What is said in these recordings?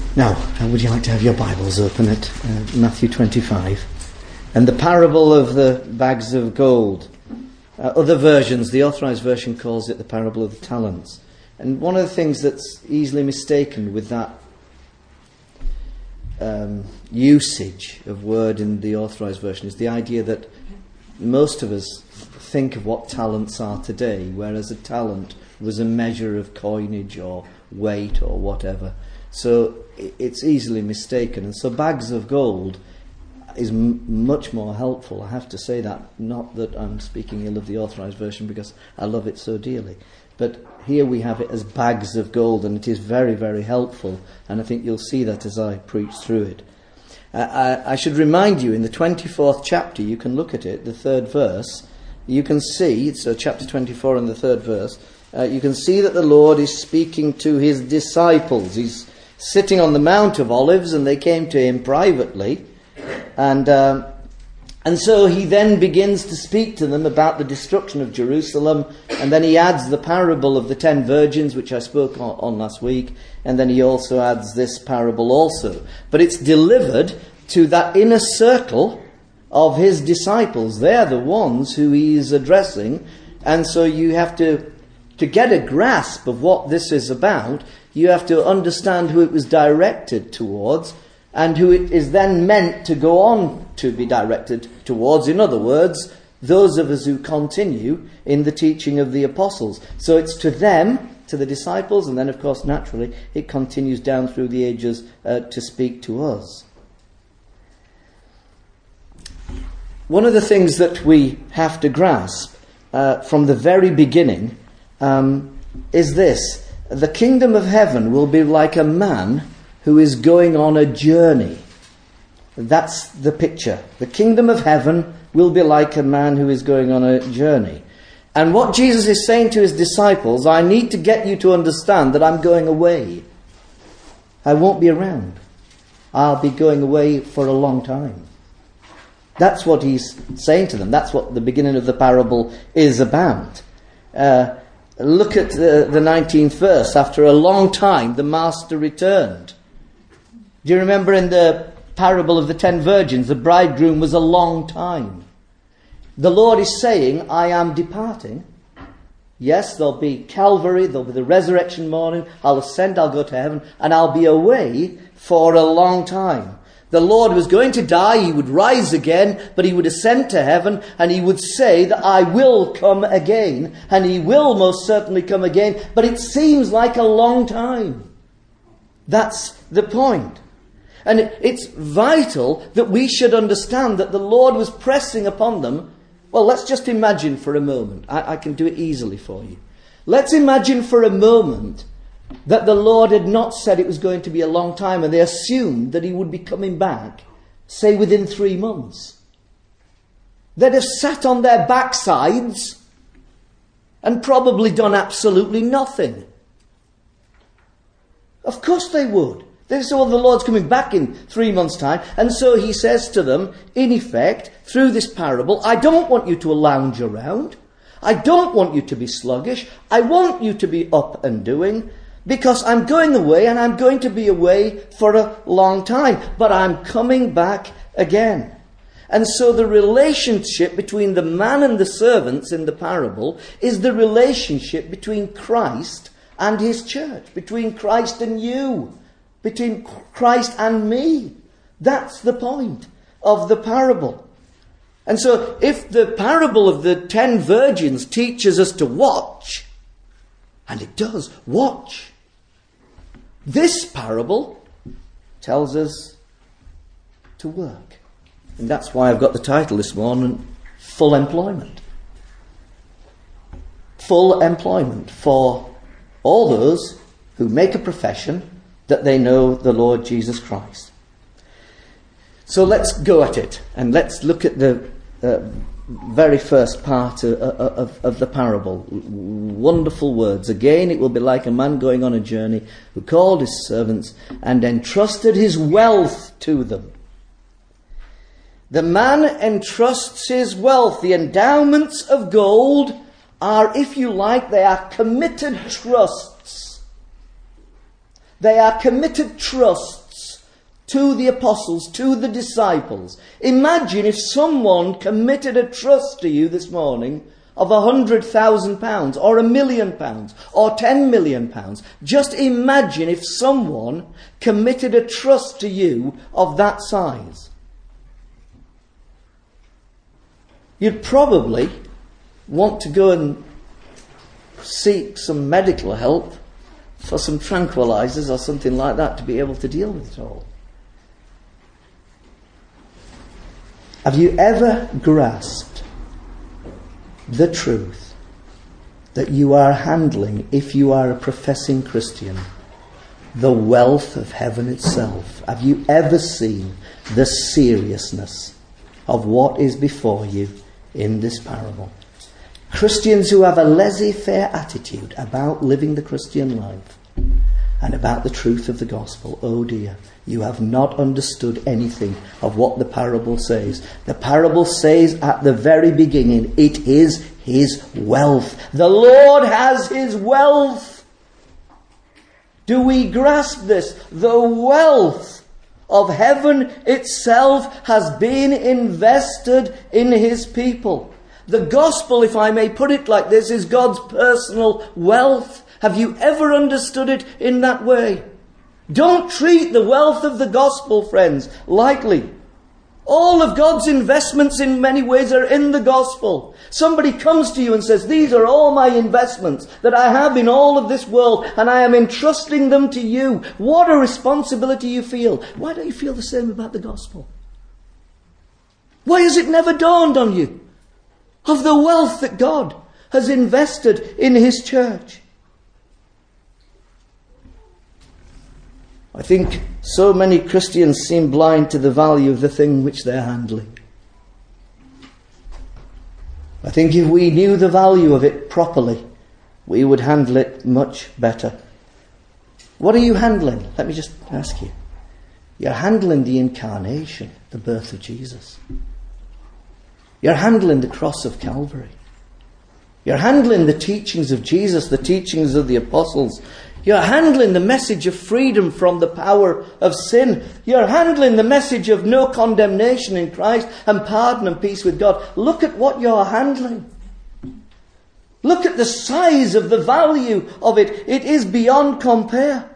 Now, would you like to have your Bibles open at Matthew 25? And the parable of the bags of gold. Other versions, the Authorised Version calls it the parable of the talents. And one of the things that's easily mistaken with that usage of word in the Authorised Version is the idea that most of us think of what talents are today, whereas a talent was a measure of coinage or weight or whatever. So it's easily mistaken. And so bags of gold is much more helpful. I have to say that. Not that I'm speaking ill of the Authorised Version, because I love it so dearly. But here we have it as bags of gold, and it is very, very helpful. And I think you'll see that as I preach through it. I should remind you, in the 24th chapter, you can look at it, the 3rd verse. You can see, so chapter 24 and the 3rd verse, you can see that the Lord is speaking to his disciples. He's sitting on the Mount of Olives, and they came to him privately. And so he then begins to speak to them about the destruction of Jerusalem, and then he adds the parable of the 10 virgins, which I spoke on last week, and then he also adds this parable also. But it's delivered to that inner circle of his disciples. They're the ones who he is addressing, and so you have to get a grasp of what this is about, you have to understand who it was directed towards, and who it is then meant to go on to be directed towards. In other words, those of us who continue in the teaching of the apostles. So it's to them, to the disciples, and then of course naturally it continues down through the ages to speak to us. One of the things that we have to grasp from the very beginning is this: the kingdom of heaven will be like a man who is going on a journey. That's the picture. The kingdom of heaven will be like a man who is going on a journey. And what Jesus is saying to his disciples, I need to get you to understand that I'm going away. I won't be around. I'll be going away for a long time. That's what he's saying to them. That's what the beginning of the parable is about. Look at the 19th verse. After a long time, the master returned. Do you remember in the parable of the 10 virgins, the bridegroom was a long time? The Lord is saying, I am departing. Yes, there'll be Calvary, there'll be the resurrection morning, I'll ascend, I'll go to heaven, and I'll be away for a long time. The Lord was going to die, he would rise again, but he would ascend to heaven, and he would say that I will come again, and he will most certainly come again, but it seems like a long time. That's the point. And it's vital that we should understand that the Lord was pressing upon them. Well, let's just imagine for a moment. I can do it easily for you. Let's imagine for a moment that the Lord had not said it was going to be a long time, and they assumed that he would be coming back, say, within 3 months. They'd have sat on their backsides and probably done absolutely nothing. Of course they would. They say, well, the Lord's coming back in 3 months' time. And so he says to them, in effect, through this parable, I don't want you to lounge around. I don't want you to be sluggish. I want you to be up and doing, because I'm going away, and I'm going to be away for a long time. But I'm coming back again. And so the relationship between the man and the servants in the parable is the relationship between Christ and his church, between Christ and you, between Christ and me. That's the point of the parable. And so if the parable of the 10 virgins teaches us to watch, and it does, watch, this parable tells us to work. And that's why I've got the title this morning, Full Employment. Full employment for all those who make a profession that they know the Lord Jesus Christ. So let's go at it, and let's look at the very first part of the parable. Wonderful words. Again, it will be like a man going on a journey who called his servants and entrusted his wealth to them. The man entrusts his wealth. The endowments of gold are, if you like, they are committed trusts. They are committed trusts to the apostles, to the disciples. Imagine if someone committed a trust to you this morning of £100,000 or £1 million or £10 million. Just imagine if someone committed a trust to you of that size. You'd probably want to go and seek some medical help for some tranquilizers or something like that to be able to deal with it all. Have you ever grasped the truth that you are handling, if you are a professing Christian, the wealth of heaven itself? Have you ever seen the seriousness of what is before you in this parable? Christians who have a laissez-faire attitude about living the Christian life and about the truth of the gospel, oh dear, you have not understood anything of what the parable says. The parable says at the very beginning, it is his wealth. The Lord has his wealth. Do we grasp this? The wealth of heaven itself has been invested in his people. The gospel, if I may put it like this, is God's personal wealth. Have you ever understood it in that way? Don't treat the wealth of the gospel, friends, lightly. All of God's investments in many ways are in the gospel. Somebody comes to you and says, these are all my investments that I have in all of this world, and I am entrusting them to you. What a responsibility you feel. Why don't you feel the same about the gospel? Why has it never dawned on you of the wealth that God has invested in his church? I think so many Christians seem blind to the value of the thing which they're handling. I think if we knew the value of it properly, we would handle it much better. What are you handling? Let me just ask you. You're handling the incarnation, the birth of Jesus. You're handling the cross of Calvary. You're handling the teachings of Jesus, the teachings of the apostles. You're handling the message of freedom from the power of sin. You're handling the message of no condemnation in Christ and pardon and peace with God. Look at what you're handling. Look at the size of the value of it. It is beyond compare.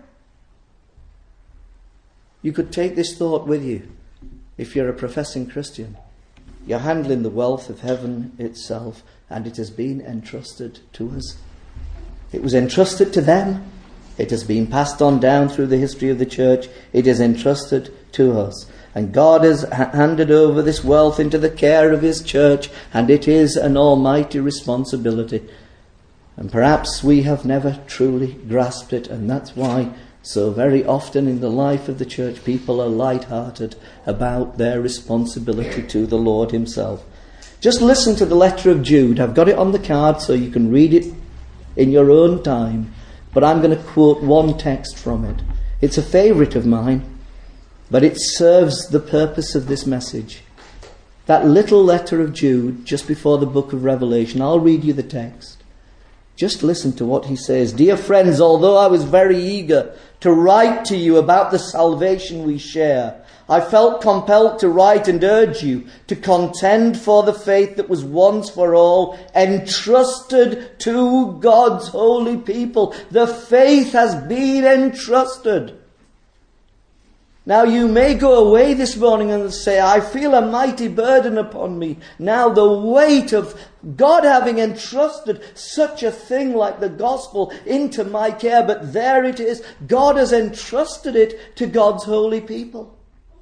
You could take this thought with you if you're a professing Christian. You're handling the wealth of heaven itself, and it has been entrusted to us. It was entrusted to them. It has been passed on down through the history of the church. It is entrusted to us. And God has handed over this wealth into the care of his church, and it is an almighty responsibility. And perhaps we have never truly grasped it, and that's why so very often in the life of the church people are light-hearted about their responsibility to the Lord himself. Just listen to the letter of Jude. I've got it on the card so you can read it in your own time. But I'm going to quote one text from it. It's a favourite of mine, but it serves the purpose of this message. That little letter of Jude, just before the book of Revelation. I'll read you the text. Just listen to what he says. Dear friends, although I was very eager to write to you about the salvation we share, I felt compelled to write and urge you to contend for the faith that was once for all entrusted to God's holy people. The faith has been entrusted. Now you may go away this morning and say, I feel a mighty burden upon me. Now the weight of God having entrusted such a thing like the gospel into my care. But there it is. God has entrusted it to God's holy people.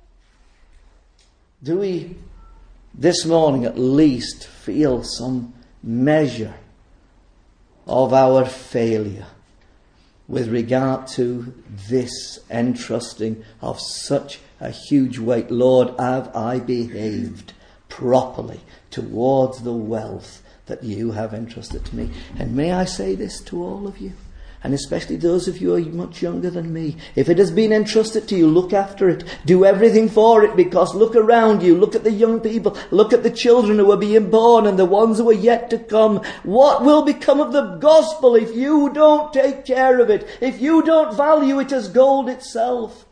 Do we this morning at least feel some measure of our failure with regard to this entrusting of such a huge weight? Lord, have I behaved properly towards the wealth that you have entrusted to me? And may I say this to all of you? And especially those of you who are much younger than me. If it has been entrusted to you, look after it. Do everything for it, because look around you. Look at the young people. Look at the children who are being born and the ones who are yet to come. What will become of the gospel if you don't take care of it? If you don't value it as gold itself?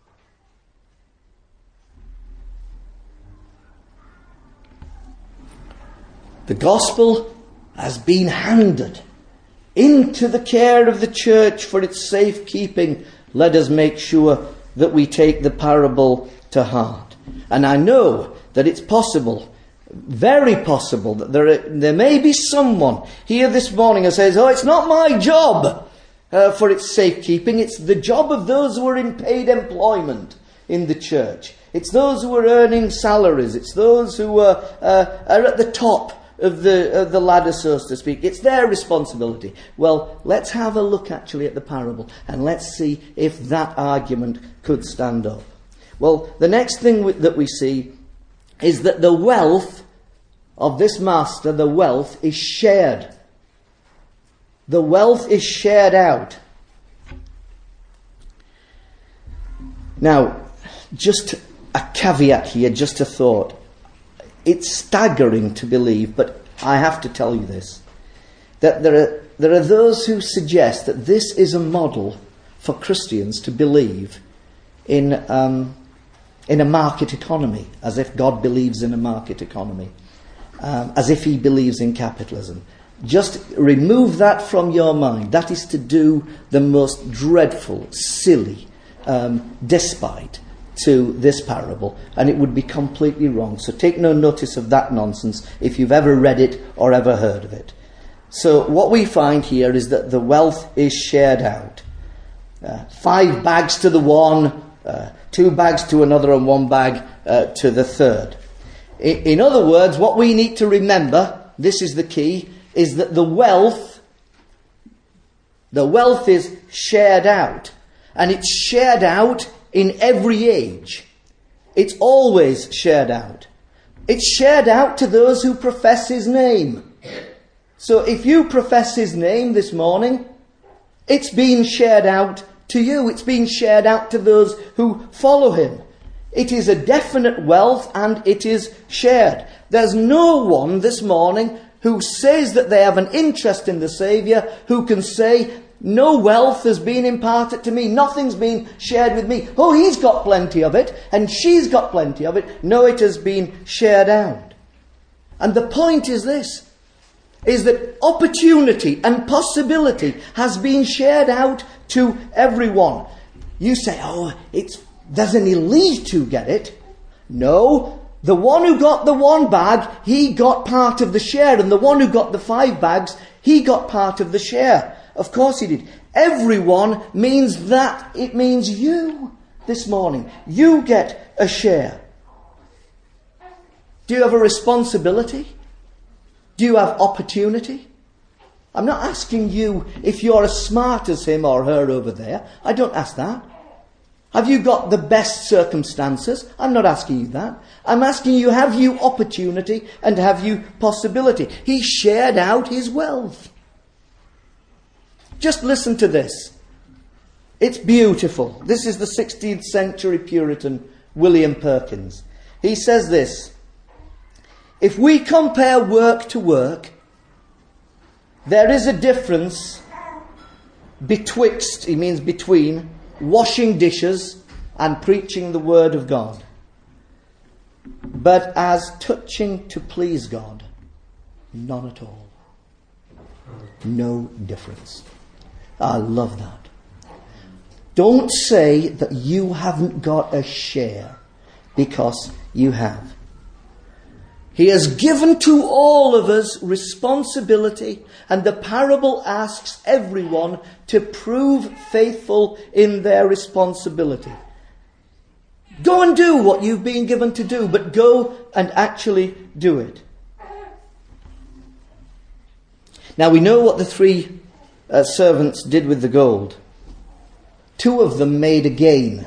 The gospel has been handed into the care of the church for its safekeeping. Let us make sure that we take the parable to heart. And I know that it's possible, very possible, that there may be someone here this morning who says, oh, it's not my job for its safekeeping. It's the job of those who are in paid employment in the church. It's those who are earning salaries. It's those who are at the top of the ladder, so to speak. It's their responsibility. Well, let's have a look actually at the parable, and let's see if that argument could stand up. Well, the next thing that we see is that the wealth of this master, the wealth is shared. The wealth is shared out. Now, just a caveat here, just a thought. It's staggering to believe, but I have to tell you this, that there are those who suggest that this is a model for Christians to believe in a market economy, as if God believes in a market economy, as if he believes in capitalism. Just remove that from your mind. That is to do the most dreadful, silly despite to this parable, and it would be completely wrong. So take no notice of that nonsense if you've ever read it or ever heard of it. So what we find here is that the wealth is shared out. 5 bags to the one, 2 bags to another, and 1 bag to the third. In other words, what we need to remember, this is the key, is that the wealth is shared out. And it's shared out in every age. It's always shared out. It's shared out to those who profess his name. So if you profess his name this morning, it's being shared out to you. It's being shared out to those who follow him. It is a definite wealth, and it is shared. There's no one this morning who says that they have an interest in the Saviour who can say, no wealth has been imparted to me. Nothing's been shared with me. Oh, he's got plenty of it, and she's got plenty of it. No, it has been shared out. And the point is this, is that opportunity and possibility has been shared out to everyone. You say, oh, there's an elite who get it. No, the one who got the 1 bag, he got part of the share, and the one who got the 5 bags, he got part of the share. Of course he did. Everyone means that. It means you this morning. You get a share. Do you have a responsibility? Do you have opportunity? I'm not asking you if you're as smart as him or her over there. I don't ask that. Have you got the best circumstances? I'm not asking you that. I'm asking you, have you opportunity and have you possibility? He shared out his wealth. Just listen to this. It's beautiful. This is the 16th century Puritan William Perkins. He says this: if we compare work to work, there is a difference betwixt, he means between, washing dishes and preaching the word of God. But as touching to please God, none at all. No difference. I love that. Don't say that you haven't got a share, because you have. He has given to all of us responsibility, and the parable asks everyone to prove faithful in their responsibility. Go and do what you've been given to do, but go and actually do it. Now we know what the 3 servants did with the gold. 2 of them made a gain.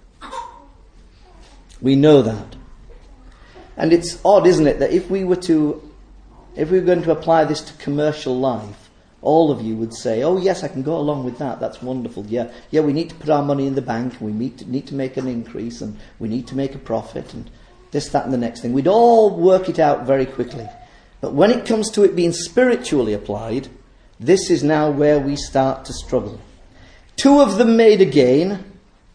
We know that. And it's odd, isn't it, that if we were going to apply this to commercial life, all of you would say, oh yes, I can go along with that, that's wonderful. Yeah, we need to put our money in the bank, and we need to make an increase, and we need to make a profit, and this, that and the next thing. We'd all work it out very quickly. But when it comes to it being spiritually applied, this is now where we start to struggle. 2 of them made a gain,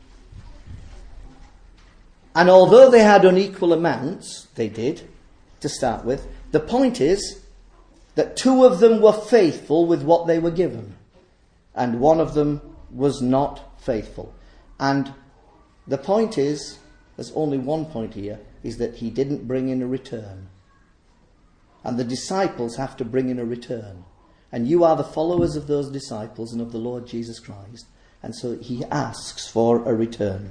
and although they had unequal amounts, they did, to start with, the point is that 2 of them were faithful with what they were given, and 1 of them was not faithful. And the point is, there's only one point here, is that he didn't bring in a return. And the disciples have to bring in a return. And you are the followers of those disciples and of the Lord Jesus Christ. And so he asks for a return.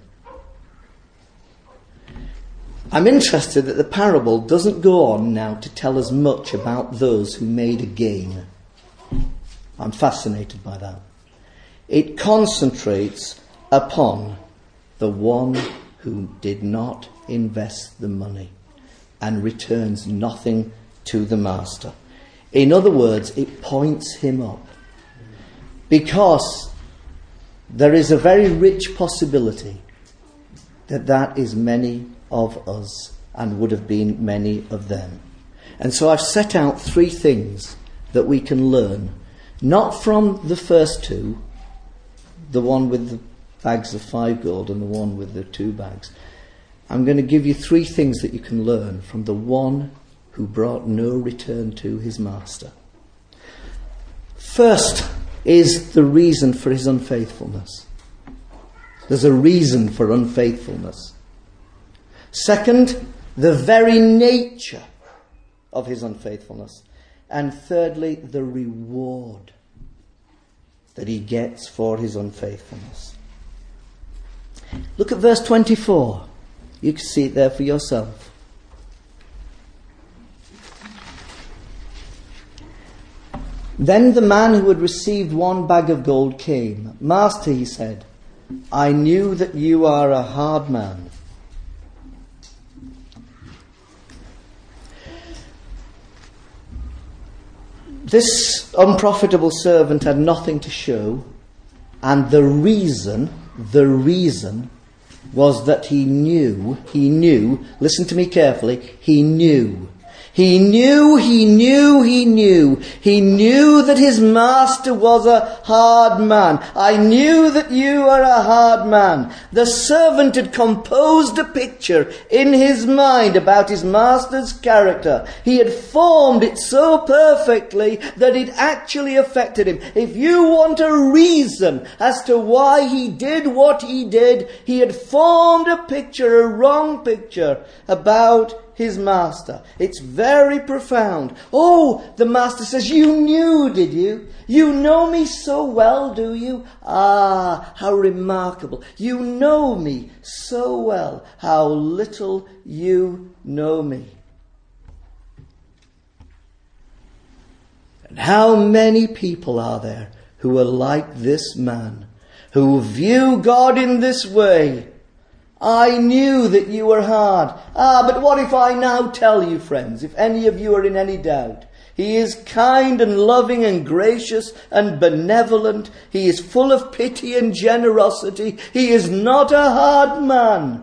I'm interested that the parable doesn't go on now to tell us much about those who made a gain. I'm fascinated by that. It concentrates upon the one who did not invest the money and returns nothing to the master. In other words, it points him up. Because there is a very rich possibility that is many of us and would have been many of them. And so I've set out 3 things that we can learn, not from the first 2, the one with the bags of 5 gold and the one with the 2 bags. I'm going to give you 3 things that you can learn from the one who brought no return to his master. First is the reason for his unfaithfulness. There's a reason for unfaithfulness. Second, the very nature of his unfaithfulness. And thirdly, the reward that he gets for his unfaithfulness. Look at verse 24. You can see it there for yourself. Then the man who had received 1 bag of gold came. Master, he said, I knew that you are a hard man. This unprofitable servant had nothing to show, and the reason was that he knew, listen to me carefully, he knew that his master was a hard man. I knew that you are a hard man. The servant had composed a picture in his mind about his master's character. He had formed it so perfectly that it actually affected him. If you want a reason as to why he did what he did, he had formed a picture, a wrong picture, about his master. It's very profound. Oh, the master says, you knew, did you? You know me so well, do you? Ah, how remarkable. You know me so well. How little you know me. And how many people are there who are like this man, who view God in this way? I knew that you were hard. But what if I now tell you, friends, if any of you are in any doubt, he is kind and loving and gracious and benevolent. He is full of pity and generosity. He is not a hard man.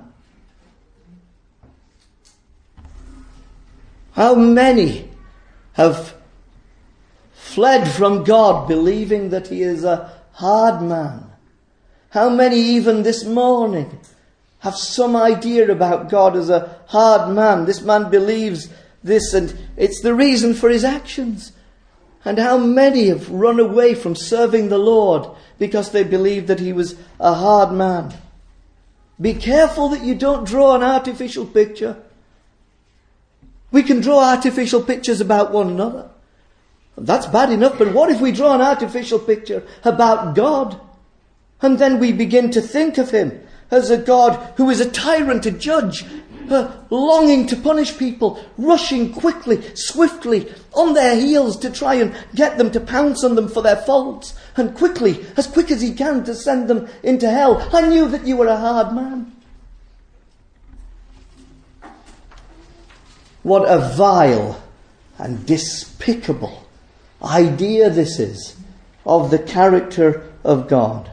How many have fled from God believing that he is a hard man? How many even this morning have some idea about God as a hard man? This man believes this and it's the reason for his actions. And how many have run away from serving the Lord because they believed that he was a hard man? Be careful that you don't draw an artificial picture. We can draw artificial pictures about one another. That's bad enough, but what if we draw an artificial picture about God? And then we begin to think of him as a God who is a tyrant, a judge, longing to punish people, rushing quickly, swiftly, on their heels to try and get them to pounce on them for their faults, and quickly, as quick as he can, to send them into hell. I knew that you were a hard man. What a vile and despicable idea this is, of the character of God.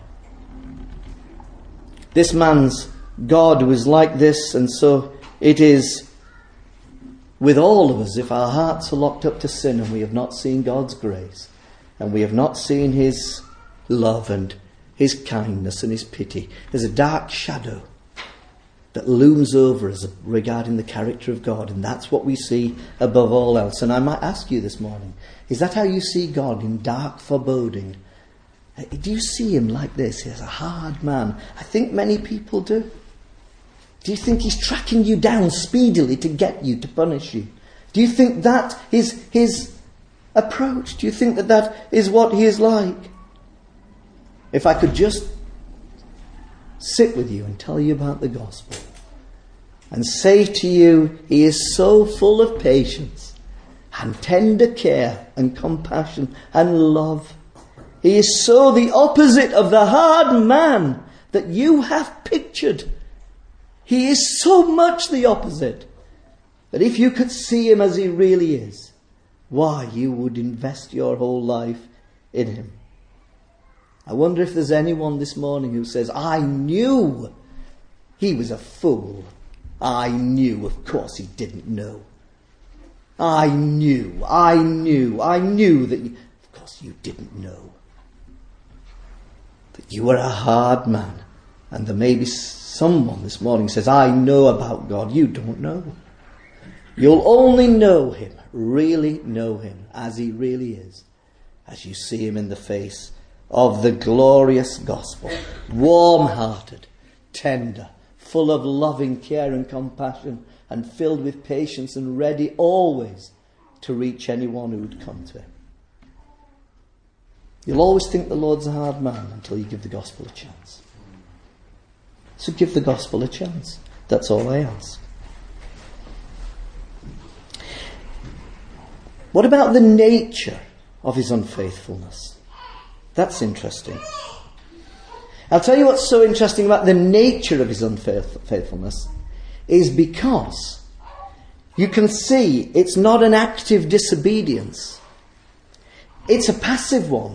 This man's God was like this, and so it is with all of us. If our hearts are locked up to sin and we have not seen God's grace, and we have not seen his love and his kindness and his pity, there's a dark shadow that looms over us regarding the character of God, and that's what we see above all else. And I might ask you this morning, is that how you see God, in dark foreboding? Do you see him like this? He's a hard man. I think many people do. Do you think he's tracking you down speedily to get you, to punish you? Do you think that is his approach? Do you think that that is what he is like? If I could just sit with you and tell you about the gospel and say to you, he is so full of patience and tender care and compassion and love. He is so the opposite of the hard man that you have pictured. He is so much the opposite that if you could see him as he really is, why, you would invest your whole life in him. I wonder if there's anyone this morning who says, I knew he was a fool. I knew, of course he didn't know. I knew that of course you didn't know. That you were a hard man. And there may be someone this morning says, I know about God. You don't know. You'll only know him, really know him as he really is, as you see him in the face of the glorious gospel, warm-hearted, tender, full of loving care and compassion, and filled with patience and ready always to reach anyone who would come to him. You'll always think the Lord's a hard man until you give the gospel a chance. So give the gospel a chance. That's all I ask. What about the nature of his unfaithfulness? That's interesting. I'll tell you what's so interesting about the nature of his unfaithfulness is because you can see it's not an active disobedience. It's a passive one.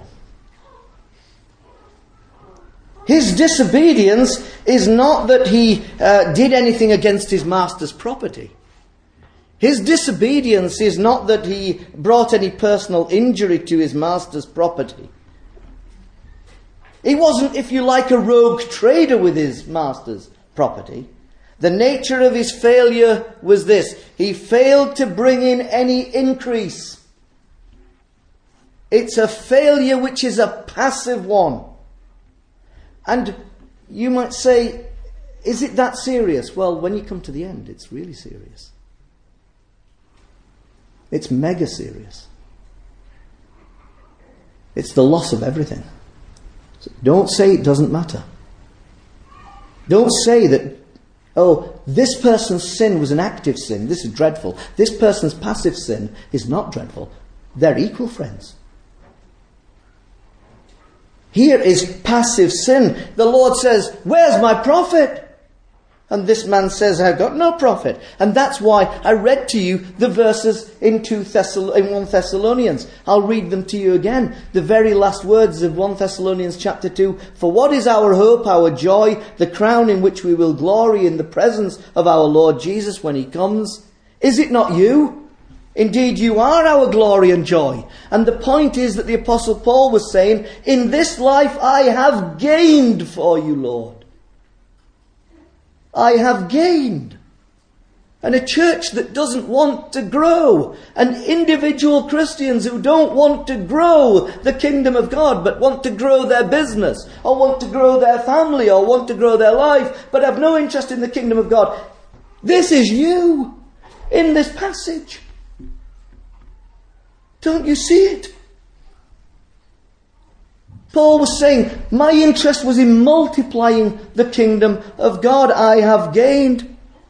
His disobedience is not that he did anything against his master's property. His disobedience is not that he brought any personal injury to his master's property. He wasn't, if you like, a rogue trader with his master's property. The nature of his failure was this: he failed to bring in any increase. It's a failure which is a passive one. And you might say, is it that serious? Well, when you come to the end, it's really serious. It's mega serious. It's the loss of everything. So don't say it doesn't matter. Don't say that, oh, this person's sin was an active sin. This is dreadful. This person's passive sin is not dreadful. They're equal, friends. Here is passive sin. The Lord says, where's my prophet? And this man says, I've got no prophet. And that's why I read to you the verses in 1 Thessalonians. I'll read them to you again. The very last words of 1 Thessalonians chapter 2. For what is our hope, our joy, the crown in which we will glory in the presence of our Lord Jesus when he comes? Is it not you? Indeed, you are our glory and joy. And the point is that the Apostle Paul was saying, in this life I have gained for you, Lord. I have gained. And a church that doesn't want to grow, and individual Christians who don't want to grow the kingdom of God, but want to grow their business, or want to grow their family, or want to grow their life, but have no interest in the kingdom of God. This is you in this passage. Don't you see it? Paul was saying, my interest was in multiplying the kingdom of God. I have gained.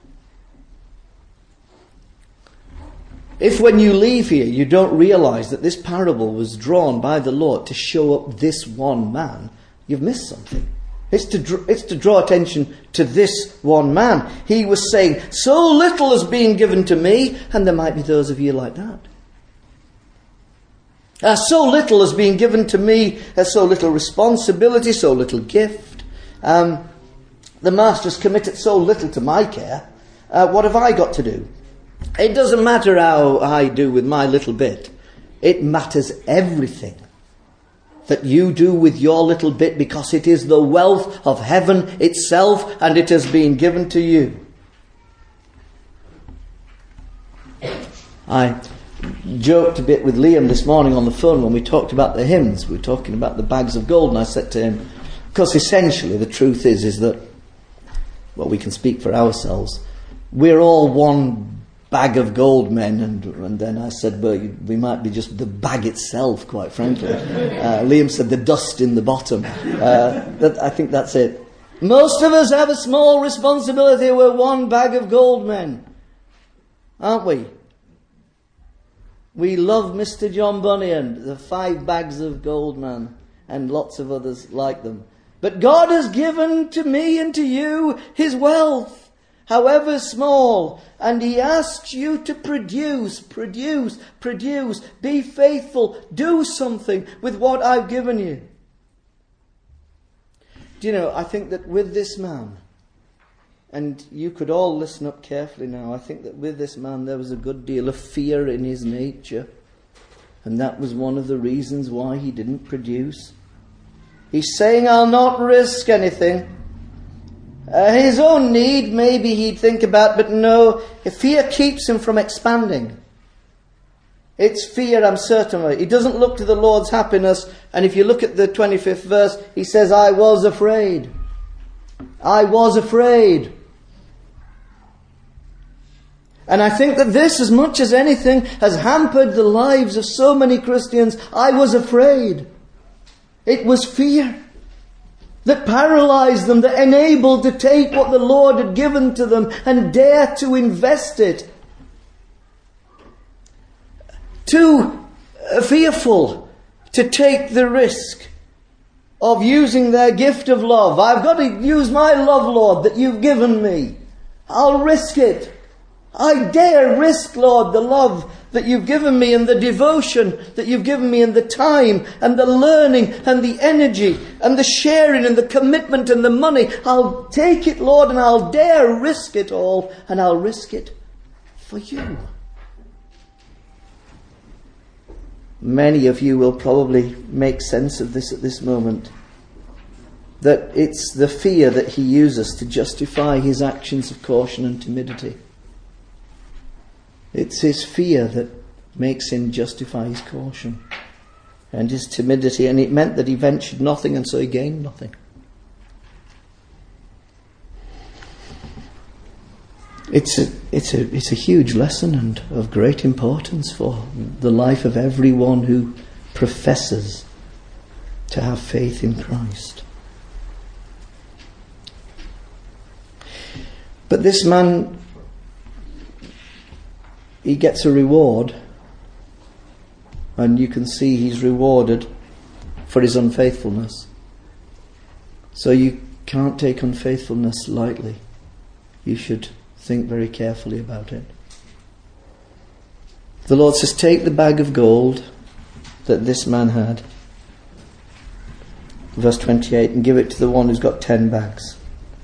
If when you leave here you don't realize that this parable was drawn by the Lord to show up this one man, you've missed something. It's to draw attention to this one man. He was saying, so little is being given to me, and there might be those of you like that. So little has been given to me, so little responsibility, so little gift. The master has committed so little to my care. What have I got to do? It doesn't matter how I do with my little bit. It matters everything that you do with your little bit, because it is the wealth of heaven itself, and it has been given to you. I joked a bit with Liam this morning on the phone when we talked about the hymns. We were talking about the bags of gold, and I said to him, because essentially the truth is that, well, we can speak for ourselves. We're all one bag of gold men, and then I said, well, we might be just the bag itself, quite frankly. Liam said the dust in the bottom. I think that's it. Most of us have a small responsibility. We're one bag of gold men, aren't we? We love Mr. John Bunyan, the 5 bags of gold man, and lots of others like them. But God has given to me and to you His wealth, however small, and He asks you to produce. Be faithful. Do something with what I've given you. Do you know, I think that with this man, and you could all listen up carefully now, I think that with this man there was a good deal of fear in his nature. And that was one of the reasons why he didn't produce. He's saying, I'll not risk anything. His own need, maybe he'd think about, but no, fear keeps him from expanding. It's fear, I'm certain of it. He doesn't look to the Lord's happiness. And if you look at the 25th verse, he says, I was afraid. I was afraid. And I think that this, as much as anything, has hampered the lives of so many Christians. I was afraid. It was fear that paralyzed them, that enabled to take what the Lord had given to them and dare to invest it. Too fearful to take the risk of using their gift of love. I've got to use my love, Lord, that you've given me. I'll risk it. I dare risk, Lord, the love that you've given me and the devotion that you've given me and the time and the learning and the energy and the sharing and the commitment and the money. I'll take it, Lord, and I'll dare risk it all, and I'll risk it for you. Many of you will probably make sense of this at this moment. That it's the fear that he uses to justify his actions of caution and timidity. It's his fear that makes him justify his caution and his timidity. And it meant that he ventured nothing, and so he gained nothing. It's a huge lesson and of great importance for the life of everyone who professes to have faith in Christ. But this man, he gets a reward, and you can see he's rewarded for his unfaithfulness. So you can't take unfaithfulness lightly. You should think very carefully about it. The Lord says, take the bag of gold that this man had, verse 28, and give it to the one who's got 10 bags.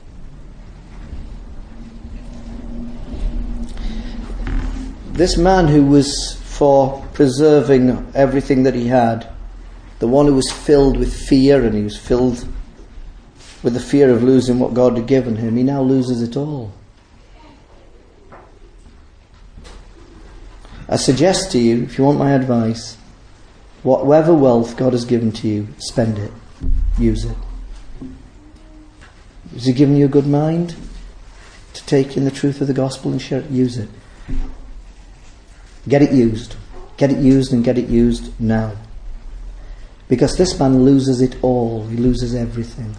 This man who was for preserving everything that he had, the one who was filled with fear, and he was filled with the fear of losing what God had given him, he now loses it all. I suggest to you, if you want my advice, whatever wealth God has given to you, spend it. Use it. Has He given you a good mind to take in the truth of the gospel and share it? Use it. Get it used. Get it used, and get it used now. Because this man loses it all. He loses everything.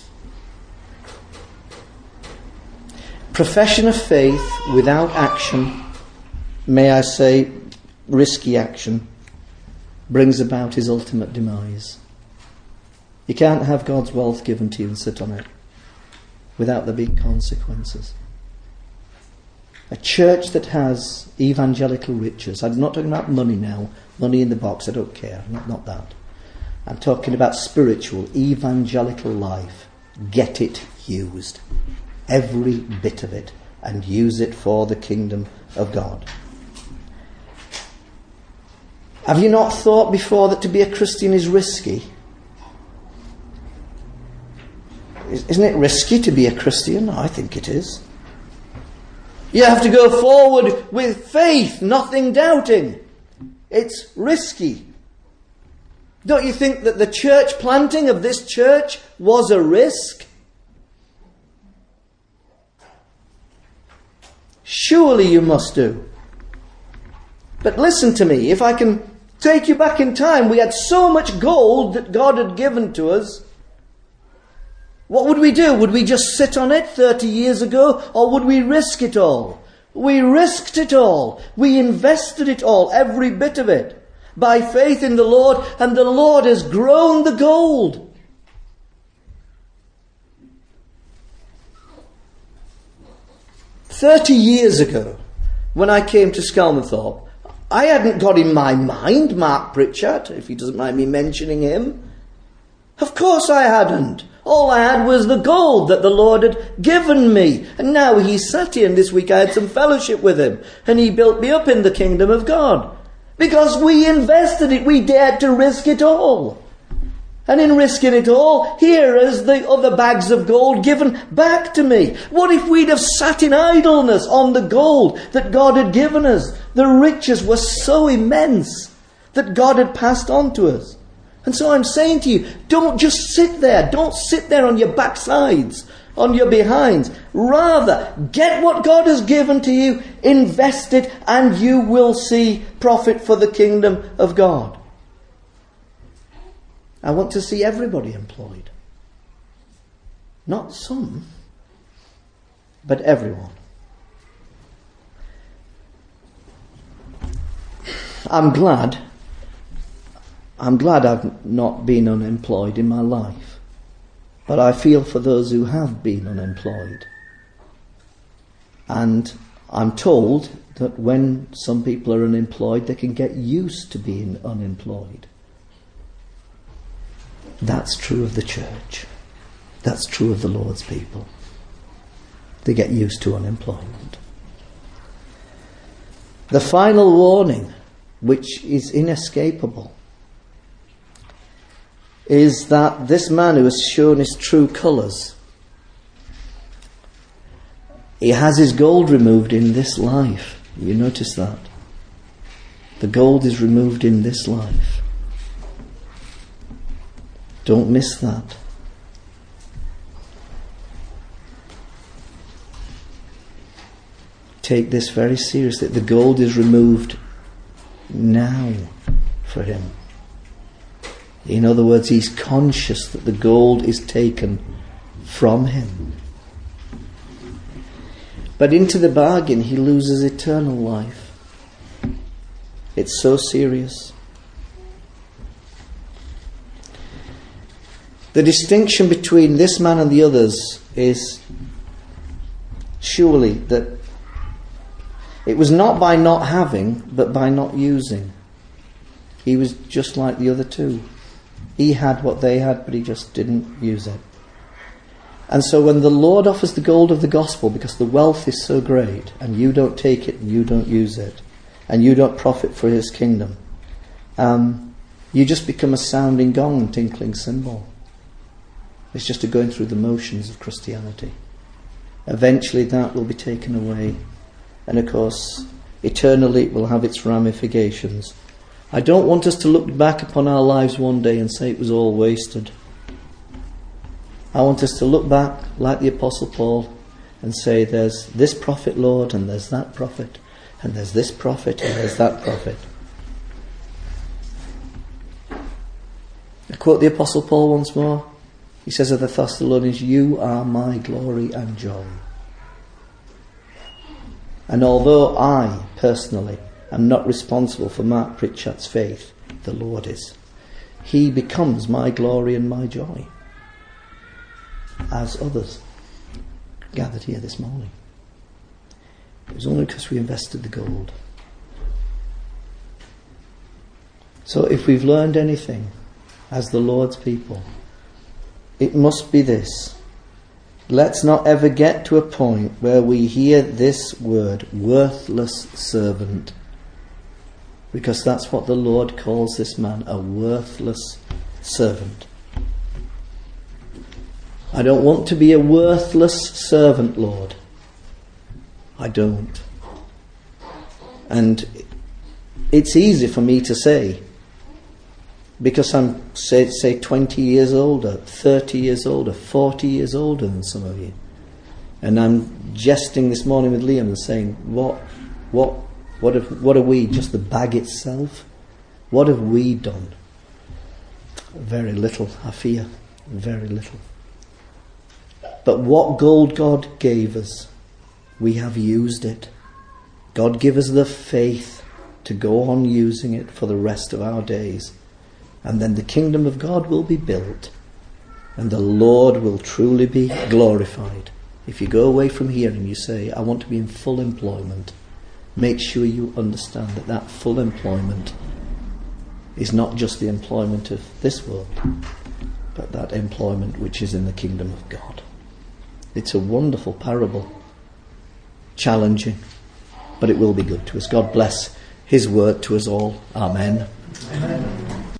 Profession of faith without action, may I say, risky action, brings about his ultimate demise. You can't have God's wealth given to you and sit on it without there being consequences. A church that has evangelical riches. I'm not talking about money now. Money in the box, I don't care. Not that. I'm talking about spiritual, evangelical life. Get it used. Every bit of it. And use it for the kingdom of God. Have you not thought before that to be a Christian is risky? Isn't it risky to be a Christian? I think it is. You have to go forward with faith, nothing doubting. It's risky. Don't you think that the church planting of this church was a risk? Surely you must do. But listen to me, if I can take you back in time, we had so much gold that God had given to us. What would we do? Would we just sit on it 30 years ago? Or would we risk it all? We risked it all. We invested it all, every bit of it, by faith in the Lord, and the Lord has grown the gold. "30 years ago, when I came to Skelmanthorpe, I hadn't got in my mind Mark Pritchard, if he doesn't mind me mentioning him. Of course I hadn't. All I had was the gold that the Lord had given me. And now he's sat here, and this week I had some fellowship with him. And he built me up in the kingdom of God. Because we invested it, we dared to risk it all. And in risking it all, here is the other bags of gold given back to me. What if we'd have sat in idleness on the gold that God had given us? The riches were so immense that God had passed on to us. And so I'm saying to you, don't just sit there. Don't sit there on your backsides, on your behinds. Rather, get what God has given to you, invest it, and you will see profit for the kingdom of God. I want to see everybody employed. Not some, but everyone. I'm glad I've not been unemployed in my life. But I feel for those who have been unemployed. And I'm told that when some people are unemployed, they can get used to being unemployed. That's true of the church. That's true of the Lord's people. They get used to unemployment. The final warning, which is inescapable, is that this man who has shown his true colours, he has his gold removed in this life. You notice that? The gold is removed in this life. Don't miss that. Take this very seriously. The gold is removed now for him. In other words, he's conscious that the gold is taken from him. But into the bargain, he loses eternal life. It's so serious. The distinction between this man and the others is surely that it was not by not having, but by not using. He was just like the other two. He had what they had, but he just didn't use it. And so when the Lord offers the gold of the gospel, because the wealth is so great, and you don't take it, and you don't use it, and you don't profit for his kingdom, you just become a sounding gong and tinkling cymbal. It's just a going through the motions of Christianity. Eventually that will be taken away. And of course, eternally it will have its ramifications. I don't want us to look back upon our lives one day and say it was all wasted. I want us to look back like the Apostle Paul and say there's this prophet, Lord, and there's that prophet, and there's this prophet, and there's that prophet. I quote the Apostle Paul once more. He says of the Thessalonians, "You are my glory and joy." And although I, personally, am not responsible for Mark Pritchard's faith, the Lord is. He becomes my glory and my joy, as others gathered here this morning. It was only because we invested the gold. So if we've learned anything as the Lord's people, it must be this. Let's not ever get to a point where we hear this word, worthless servant, because that's what the Lord calls this man, a worthless servant. I don't want to be a worthless servant, Lord. I don't. And it's easy for me to say, because I'm, say 20 years older, 30 years older, 40 years older than some of you. And I'm jesting this morning with Liam and saying, what are we, just the bag itself? What have we done? Very little, I fear. Very little. But what gold God gave us, we have used it. God give us the faith to go on using it for the rest of our days. And then the kingdom of God will be built, and the Lord will truly be glorified. If you go away from here and you say, I want to be in full employment, make sure you understand that that full employment is not just the employment of this world, but that employment which is in the kingdom of God. It's a wonderful parable, challenging, but it will be good to us. God bless His word to us all. Amen. Amen.